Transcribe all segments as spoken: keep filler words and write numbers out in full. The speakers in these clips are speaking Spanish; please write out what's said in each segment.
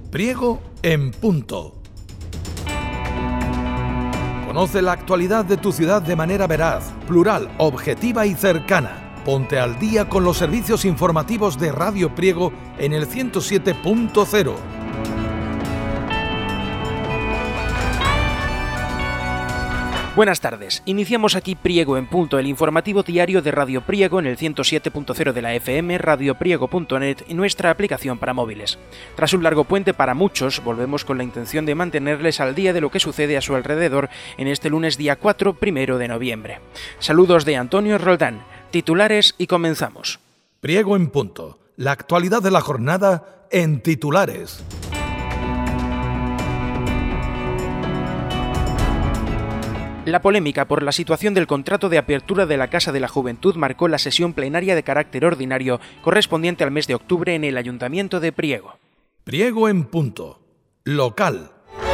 Priego en punto. Conoce la actualidad de tu ciudad de manera veraz, plural, objetiva y cercana. Ponte al día con los servicios informativos de Radio Priego en el ciento siete punto cero. Buenas tardes. Iniciamos aquí Priego en punto, el informativo diario de Radio Priego en el ciento siete punto cero de la F M, radiopriego punto net y nuestra aplicación para móviles. Tras un largo puente para muchos, volvemos con la intención de mantenerles al día de lo que sucede a su alrededor en este lunes día cuatro, primero de noviembre. Saludos de Antonio Roldán, titulares y comenzamos. Priego en punto, la actualidad de la jornada en titulares. La polémica por la situación del contrato de apertura de la Casa de la Juventud marcó la sesión plenaria de carácter ordinario correspondiente al mes de octubre en el Ayuntamiento de Priego. Priego en punto, local.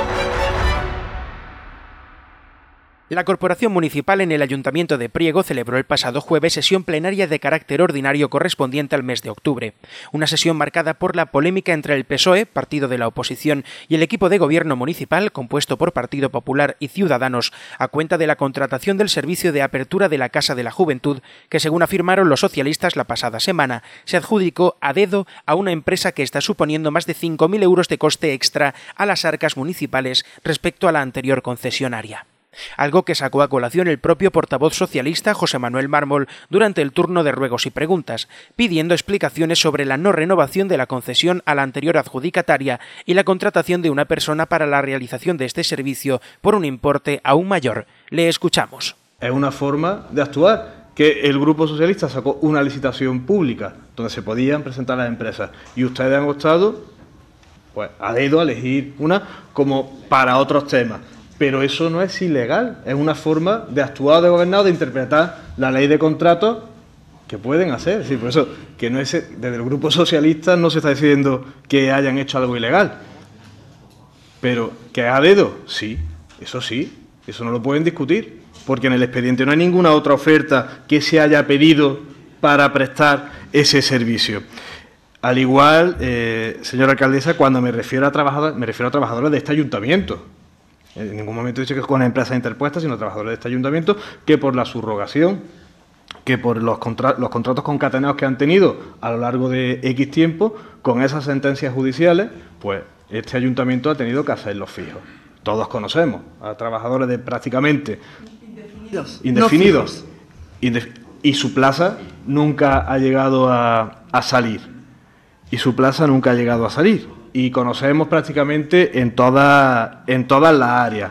La Corporación Municipal en el Ayuntamiento de Priego celebró el pasado jueves sesión plenaria de carácter ordinario correspondiente al mes de octubre. Una sesión marcada por la polémica entre el P S O E, partido de la oposición, y el equipo de gobierno municipal, compuesto por Partido Popular y Ciudadanos, a cuenta de la contratación del servicio de apertura de la Casa de la Juventud, que según afirmaron los socialistas la pasada semana, se adjudicó a dedo a una empresa que está suponiendo más de cinco mil euros de coste extra a las arcas municipales respecto a la anterior concesionaria. Algo que sacó a colación el propio portavoz socialista José Manuel Mármol durante el turno de ruegos y preguntas, pidiendo explicaciones sobre la no renovación de la concesión a la anterior adjudicataria y la contratación de una persona para la realización de este servicio por un importe aún mayor. Le escuchamos. Es una forma de actuar, que el Grupo Socialista sacó una licitación pública donde se podían presentar las empresas y ustedes han optado pues, a dedo a elegir una como para otros temas. Pero eso no es ilegal, es una forma de actuar de gobernado, de interpretar la ley de contratos que pueden hacer. Es decir, por eso, que no es, desde el Grupo Socialista no se está diciendo que hayan hecho algo ilegal. Pero, ¿que a dedo? Sí, eso sí, eso no lo pueden discutir, porque en el expediente no hay ninguna otra oferta que se haya pedido para prestar ese servicio. Al igual, eh, señora alcaldesa, cuando me refiero a trabajadores, me refiero a trabajadores de este ayuntamiento. En ningún momento he dicho que es con empresas interpuestas, sino trabajadores de este ayuntamiento, que por la subrogación, que por los, contra los contratos concatenados que han tenido a lo largo de X tiempo, con esas sentencias judiciales, pues este ayuntamiento ha tenido que hacerlos fijos. Todos conocemos a trabajadores de prácticamente indefinidos, indefinidos no indef y su plaza nunca ha llegado a, a salir. Y su plaza nunca ha llegado a salir. Y conocemos prácticamente en, toda, en todas las áreas.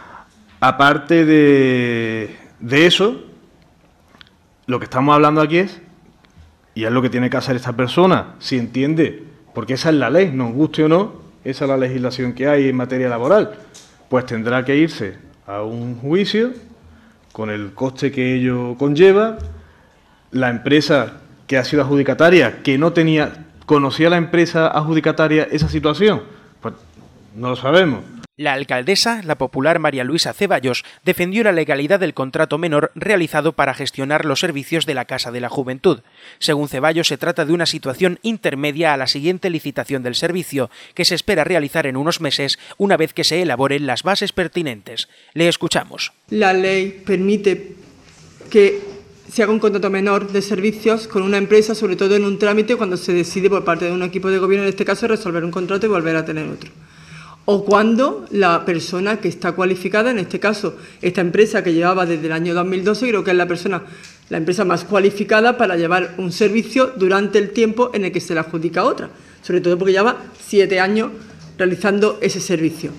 Aparte de, de eso, lo que estamos hablando aquí es, y es lo que tiene que hacer esta persona, si entiende, porque esa es la ley, nos guste o no, esa es la legislación que hay en materia laboral, pues tendrá que irse a un juicio con el coste que ello conlleva. La empresa que ha sido adjudicataria, que no tenía... ¿Conocía la empresa adjudicataria esa situación? Pues no lo sabemos. La alcaldesa, la popular María Luisa Ceballos, defendió la legalidad del contrato menor realizado para gestionar los servicios de la Casa de la Juventud. Según Ceballos, se trata de una situación intermedia a la siguiente licitación del servicio, que se espera realizar en unos meses una vez que se elaboren las bases pertinentes. Le escuchamos. La ley permite que se haga un contrato menor de servicios con una empresa, sobre todo en un trámite cuando se decide por parte de un equipo de gobierno, en este caso, resolver un contrato y volver a tener otro. O cuando la persona que está cualificada, en este caso, esta empresa que llevaba desde el año dos mil doce, creo que es la persona, la empresa más cualificada para llevar un servicio durante el tiempo en el que se le adjudica otra, sobre todo porque lleva siete años realizando ese servicio.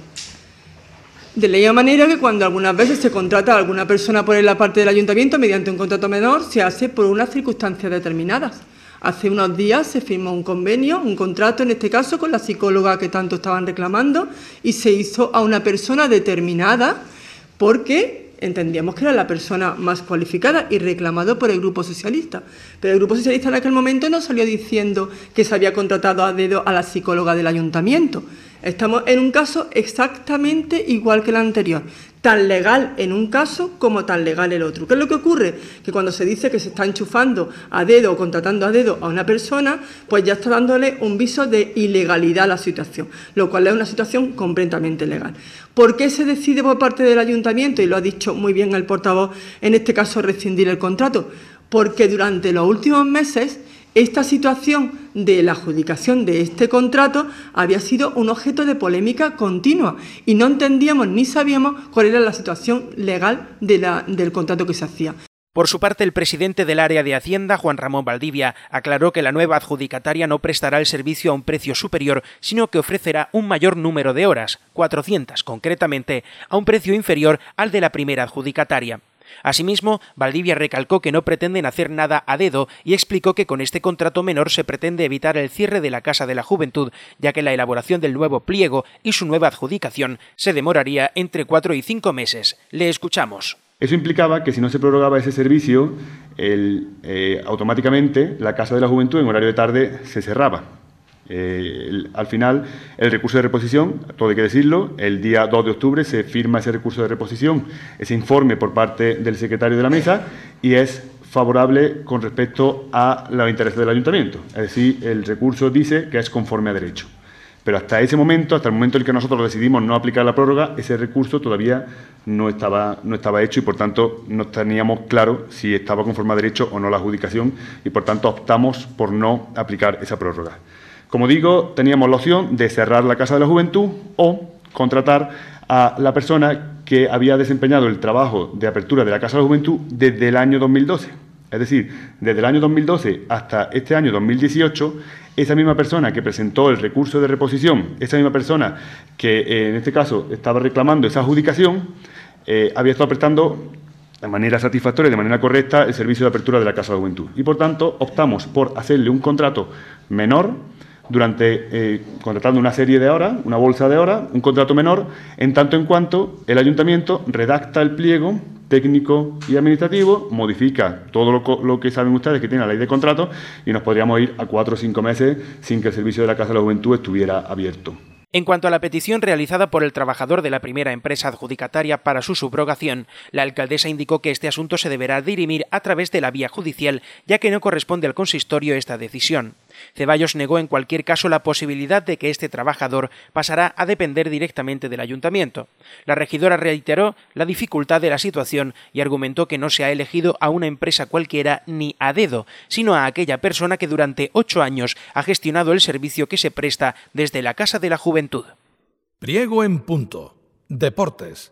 De la misma manera que cuando algunas veces se contrata a alguna persona por la parte del ayuntamiento mediante un contrato menor, se hace por unas circunstancias determinadas. Hace unos días se firmó un convenio, un contrato en este caso con la psicóloga que tanto estaban reclamando y se hizo a una persona determinada porque entendíamos que era la persona más cualificada y reclamado por el Grupo Socialista. Pero el Grupo Socialista en aquel momento no salió diciendo que se había contratado a dedo a la psicóloga del ayuntamiento. Estamos en un caso exactamente igual que el anterior. tan legal en un caso como tan legal el otro. ¿Qué es lo que ocurre? Que cuando se dice que se está enchufando a dedo o contratando a dedo a una persona, pues ya está dándole un viso de ilegalidad a la situación, lo cual es una situación completamente legal. ¿Por qué se decide por parte del ayuntamiento, y lo ha dicho muy bien el portavoz, en este caso rescindir el contrato? Porque durante los últimos meses esta situación de la adjudicación de este contrato había sido un objeto de polémica continua y no entendíamos ni sabíamos cuál era la situación legal de la, del contrato que se hacía. Por su parte, el presidente del área de Hacienda, Juan Ramón Valdivia, aclaró que la nueva adjudicataria no prestará el servicio a un precio superior, sino que ofrecerá un mayor número de horas, cuatrocientas concretamente, a un precio inferior al de la primera adjudicataria. Asimismo, Valdivia recalcó que no pretenden hacer nada a dedo y explicó que con este contrato menor se pretende evitar el cierre de la Casa de la Juventud, ya que la elaboración del nuevo pliego y su nueva adjudicación se demoraría entre cuatro y cinco meses. Le escuchamos. Eso implicaba que si no se prorrogaba ese servicio, el, eh, automáticamente la Casa de la Juventud en horario de tarde se cerraba. Eh, el, al final, el recurso de reposición, todo hay que decirlo, el día dos de octubre se firma ese recurso de reposición, ese informe por parte del secretario de la mesa, y es favorable con respecto a los intereses del ayuntamiento. Es decir, el recurso dice que es conforme a derecho. Pero hasta ese momento, hasta el momento en el que nosotros decidimos no aplicar la prórroga, ese recurso todavía no estaba, no estaba hecho y, por tanto, no teníamos claro si estaba conforme a derecho o no la adjudicación y, por tanto, optamos por no aplicar esa prórroga. Como digo, teníamos la opción de cerrar la Casa de la Juventud o contratar a la persona que había desempeñado el trabajo de apertura de la Casa de la Juventud desde el año dos mil doce. Es decir, desde el año dos mil doce hasta este año dos mil dieciocho, esa misma persona que presentó el recurso de reposición, esa misma persona que eh, en este caso estaba reclamando esa adjudicación, eh, había estado prestando de manera satisfactoria, de manera correcta, el servicio de apertura de la Casa de la Juventud. Y, por tanto, optamos por hacerle un contrato menor, durante eh, contratando una serie de horas, una bolsa de horas, un contrato menor, en tanto en cuanto el ayuntamiento redacta el pliego técnico y administrativo, modifica todo lo, lo que saben ustedes que tiene la ley de contratos y nos podríamos ir a cuatro o cinco meses sin que el servicio de la Casa de la Juventud estuviera abierto. En cuanto a la petición realizada por el trabajador de la primera empresa adjudicataria para su subrogación, la alcaldesa indicó que este asunto se deberá dirimir a través de la vía judicial, ya que no corresponde al consistorio esta decisión. Ceballos negó en cualquier caso la posibilidad de que este trabajador pasará a depender directamente del ayuntamiento. La regidora reiteró la dificultad de la situación y argumentó que no se ha elegido a una empresa cualquiera ni a dedo, sino a aquella persona que durante ocho años ha gestionado el servicio que se presta desde la Casa de la Juventud. Priego en punto. Deportes.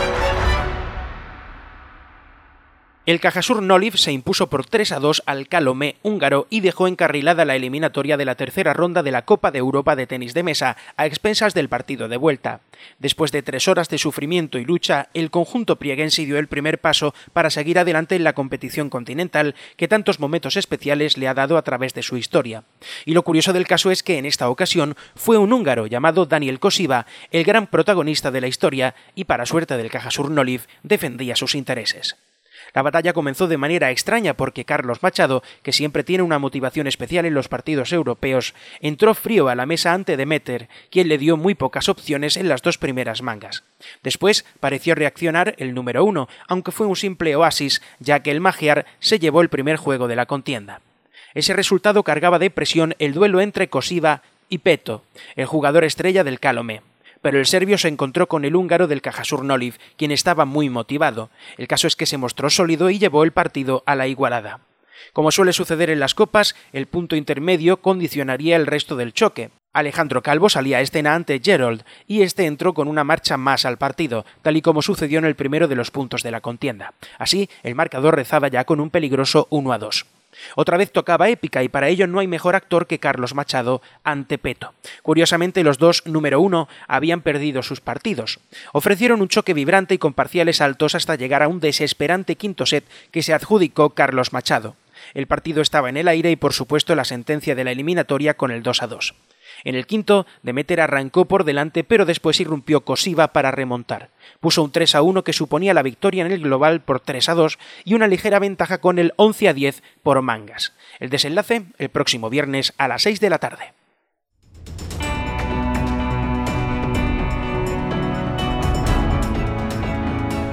El Cajasur Noliv se impuso por tres a dos al Calomé húngaro y dejó encarrilada la eliminatoria de la tercera ronda de la Copa de Europa de tenis de mesa, a expensas del partido de vuelta. Después de tres horas de sufrimiento y lucha, el conjunto prieguense dio el primer paso para seguir adelante en la competición continental que tantos momentos especiales le ha dado a través de su historia. Y lo curioso del caso es que en esta ocasión fue un húngaro llamado Daniel Kosiba el gran protagonista de la historia y, para suerte del Cajasur Noliv, defendía sus intereses. La batalla comenzó de manera extraña porque Carlos Machado, que siempre tiene una motivación especial en los partidos europeos, entró frío a la mesa ante Demeter, quien le dio muy pocas opciones en las dos primeras mangas. Después pareció reaccionar el número uno, aunque fue un simple oasis, ya que el magiar se llevó el primer juego de la contienda. Ese resultado cargaba de presión el duelo entre Kosiba y Peto, el jugador estrella del Calomé. Pero el serbio se encontró con el húngaro del Cajasur Noliv, quien estaba muy motivado. El caso es que se mostró sólido y llevó el partido a la igualada. Como suele suceder en las copas, el punto intermedio condicionaría el resto del choque. Alejandro Calvo salía a escena ante Gerold, y este entró con una marcha más al partido, tal y como sucedió en el primero de los puntos de la contienda. Así, el marcador rezaba ya con un peligroso uno a dos. Otra vez tocaba épica y para ello no hay mejor actor que Carlos Machado ante Peto. Curiosamente, los dos número uno habían perdido sus partidos. Ofrecieron un choque vibrante y con parciales altos hasta llegar a un desesperante quinto set que se adjudicó Carlos Machado. El partido estaba en el aire y por supuesto la sentencia de la eliminatoria con el dos a dos. En el quinto, Demeter arrancó por delante, pero después irrumpió Kosiba para remontar. Puso un tres a uno que suponía la victoria en el global por tres a dos y una ligera ventaja con el once a diez por mangas. El desenlace el próximo viernes a las seis de la tarde.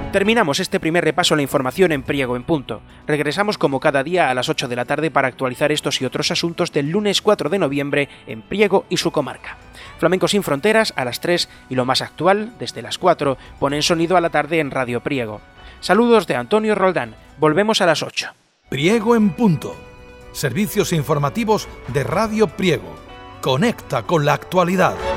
Terminamos este primer repaso a la información en Priego en Punto. Regresamos como cada día a las ocho de la tarde para actualizar estos y otros asuntos del lunes cuatro de noviembre en Priego y su comarca. Flamenco sin fronteras a las tres y lo más actual, desde las cuatro, ponen sonido a la tarde en Radio Priego. Saludos de Antonio Roldán. Volvemos a las ocho. Priego en Punto. Servicios informativos de Radio Priego. Conecta con la actualidad.